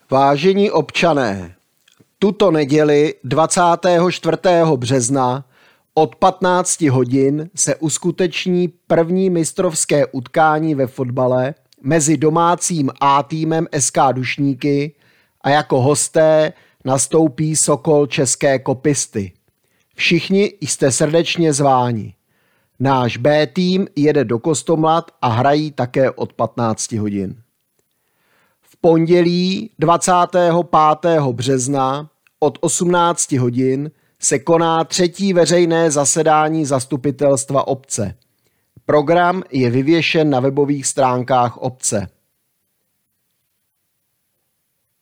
Vážení občané, tuto neděli 24. března od 15 hodin se uskuteční první mistrovské utkání ve fotbale mezi domácím A týmem SK Dušníky a jako hosté nastoupí Sokol České Kopisty. Všichni jste srdečně zváni. Náš B tým jede do Kostomlat a hrají také od 15 hodin. V pondělí 25. března od 18 hodin se koná třetí veřejné zasedání zastupitelstva obce. Program je vyvěšen na webových stránkách obce.